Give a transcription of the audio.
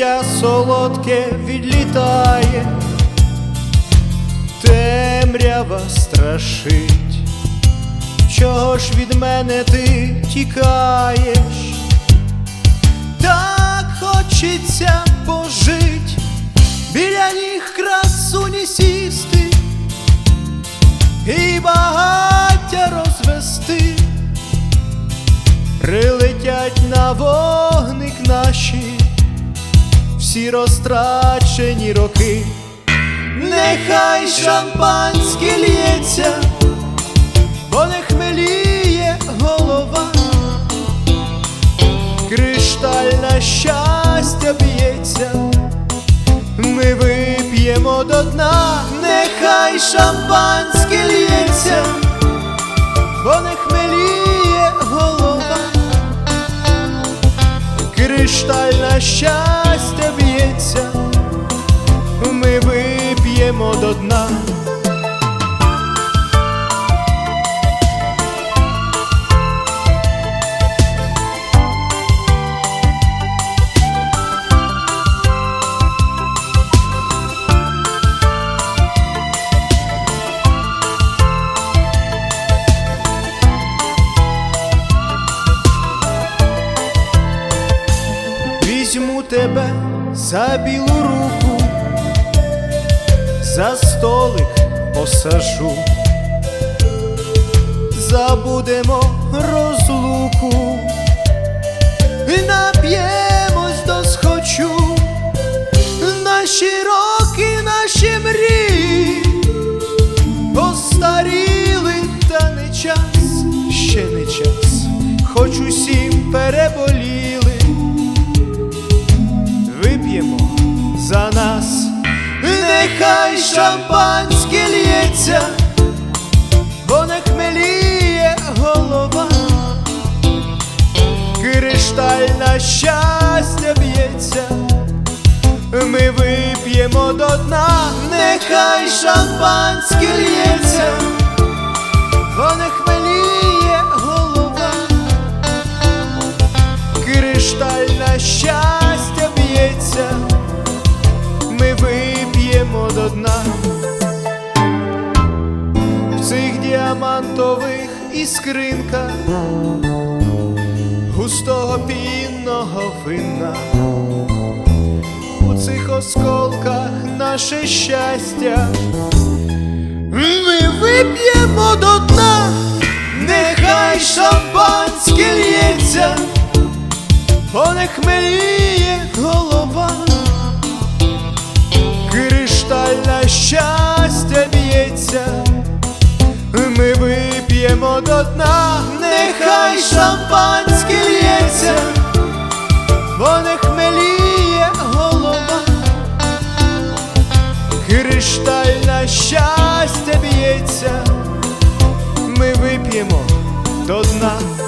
життя солодке відлітає, темрява страшить. Чого ж від мене ти тікаєш? Так хочеться пожить, біля ніг красуні сісти і багаття розвести. Прилетять на вогник наші всі розтрачені роки. Нехай шампанське лється, бо не хмеліє голова, кришталь щастя б'ється, ми вип'ємо до дна. Нехай шампанське лється, бо не хмеліє голова, кришталь щастя б'ється, ми вип'ємо до дна. Візьму тебе за білу руку, за столик посажу, забудемо розлуку і нап'ємось досхочу. Наші роки, наші мрії постаріли, та не час, ще не час, хоч усім переболіли. Вип'ємо за нас. Нехай шампанське лється, бо не хмеліє голова, кришталь щастя б'ється, ми вип'ємо до дна. Нехай шампанське лється, бо не хмеліє голова, кришталь щастя б'ється, ми вип'ємо до дна. В цих діамантових іскринках густого пінного вина, у цих осколках наше щастя, ми вип'ємо до дна. Нехай шампанське лється, бо не хмеліє голова, кришталь щастя б'ється, ми вип'ємо до дна. Нехай шампанське лється, бо не хмеліє голова, кришталь щастя б'ється, ми вип'ємо до дна.